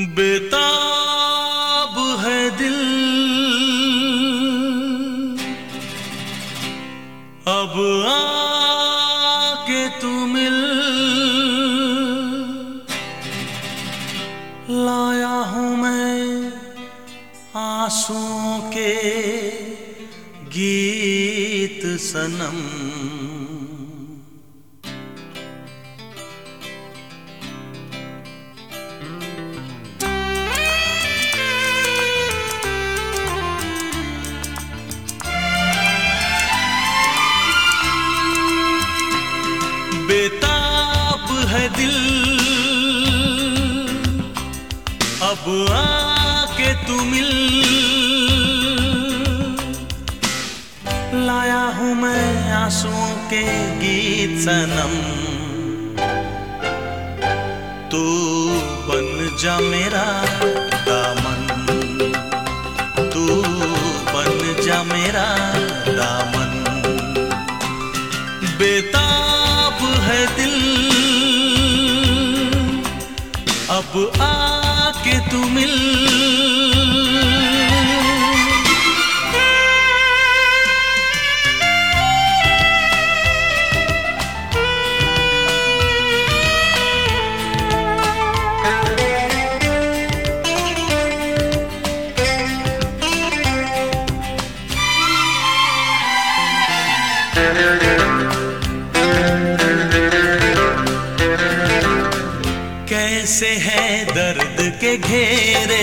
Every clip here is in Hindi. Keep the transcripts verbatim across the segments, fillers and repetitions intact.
बेताब है दिल अब आके तू मिल, लाया हूँ मैं आंसुओं के गीत सनम। बेताब है दिल अब आके तू मिल, लाया हूँ मैं आंसुओं के गीत सनम। तू बन जा मेरा दामन, तू बन जा मेरा दामन। बेताब है दिल अब आके तू मिल, कैसे है दर्द के घेरे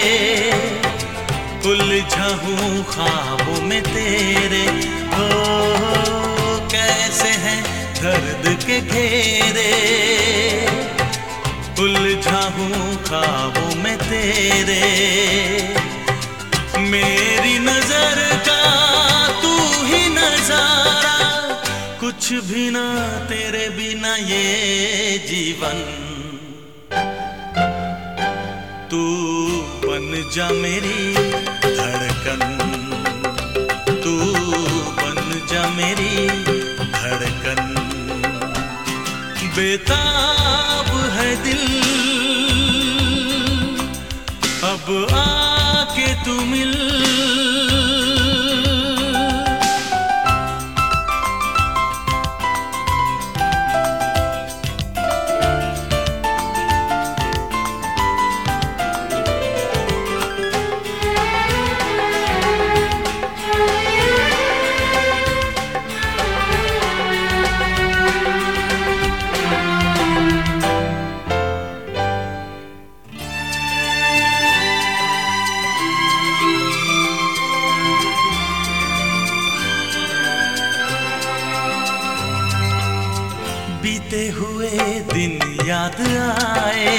उलझा हूँ ख्वाबों में तेरे। हो कैसे है दर्द के घेरे उलझा हूँ ख्वाबों में तेरे। मेरी नजर का तू ही नजारा, कुछ भी ना तेरे बिना ये जीवन। तू बन जा मेरी धड़कन, तू बन जा मेरी धड़कन। बेताब है दिल अब आके तू मिल, बीते हुए दिन याद आए,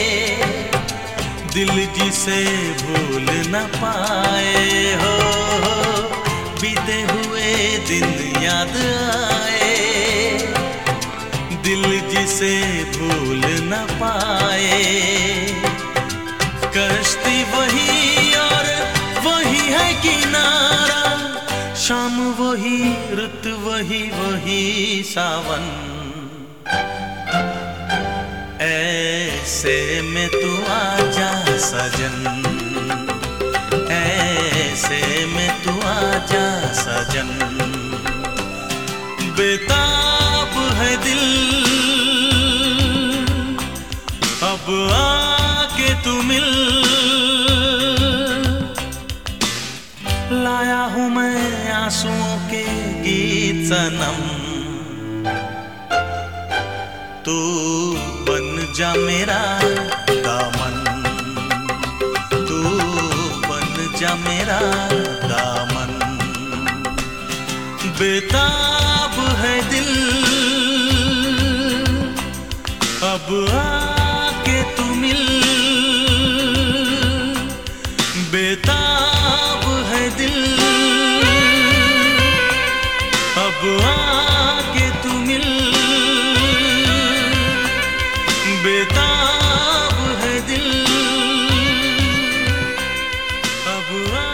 दिल जिसे भूल न पाए। हो बीते हुए दिन याद आए, दिल जिसे भूल न पाए। कश्ती वही और वही है किनारा, शाम वही रुत वही वही सावन। ऐसे में तू आजा सजन, ऐसे में तू आजा सजन। बेताब है दिल अब आके तू मिल, लाया हूँ मैं आंसुओं के गीत सनम। तू बन जा मेरा दामन, तू बन जा मेरा दामन। बेताब है दिल अब आके तू मिल, बेताब है दिल अब आके तू मिल। बेताब है दिल अब